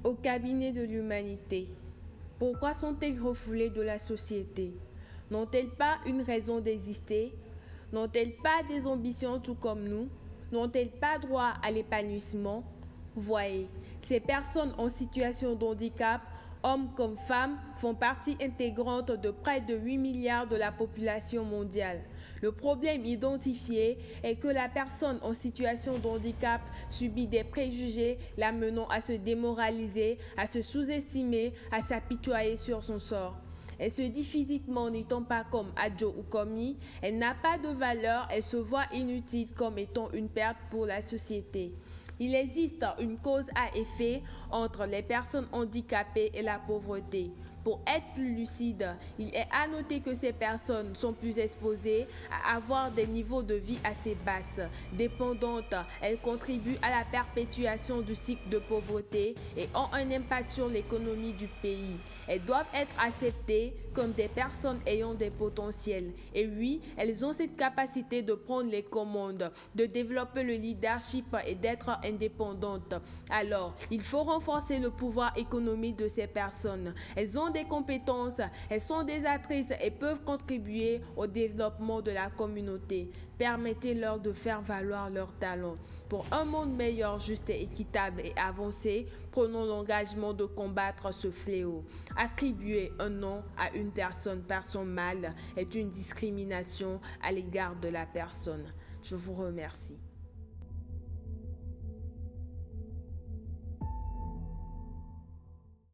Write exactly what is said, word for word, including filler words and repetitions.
au cabinet de l'humanité. Pourquoi sont-elles refoulées de la société? N'ont-elles pas une raison d'exister? N'ont-elles pas des ambitions tout comme nous? N'ont-elles pas droit à l'épanouissement? Voyez, ces personnes en situation de handicap, hommes comme femmes, font partie intégrante de près de huit milliards de la population mondiale. Le problème identifié est que la personne en situation de handicap subit des préjugés l'amenant à se démoraliser, à se sous-estimer, à s'apitoyer sur son sort. Elle se dit physiquement n'étant pas comme Adjo ou Komi, elle n'a pas de valeur, elle se voit inutile comme étant une perte pour la société. Il existe une cause à effet entre les personnes handicapées et la pauvreté. Pour être plus lucide, il est à noter que ces personnes sont plus exposées à avoir des niveaux de vie assez basses. Dépendantes, elles contribuent à la perpétuation du cycle de pauvreté et ont un impact sur l'économie du pays. Elles doivent être acceptées comme des personnes ayant des potentiels. Et oui, elles ont cette capacité de prendre les commandes, de développer le leadership et d'être indépendantes. Alors, il faut renforcer le pouvoir économique de ces personnes. Elles ont des compétences, elles sont des actrices et peuvent contribuer au développement de la communauté. Permettez-leur de faire valoir leurs talents. Pour un monde meilleur, juste et équitable et avancé, prenons l'engagement de combattre ce fléau. Attribuer un nom à une personne par son mal est une discrimination à l'égard de la personne. Je vous remercie.